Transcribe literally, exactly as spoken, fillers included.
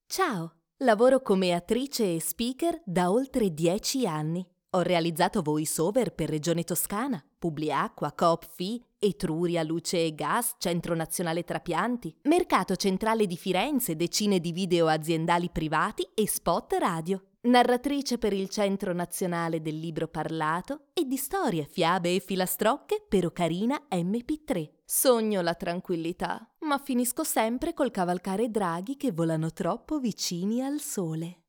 Ciao, lavoro come attrice e speaker da oltre dieci anni. Ho realizzato voice-over per Regione Toscana, Publiacqua, Coop F I, Etruria Luce e Gas, Centro Nazionale Trapianti, Mercato Centrale di Firenze, decine di video aziendali privati e spot radio. Narratrice per il Centro Nazionale del Libro Parlato e di storie, fiabe e filastrocche per Ocarina M P tre. Sogno la tranquillità, ma finisco sempre col cavalcare draghi che volano troppo vicini al sole.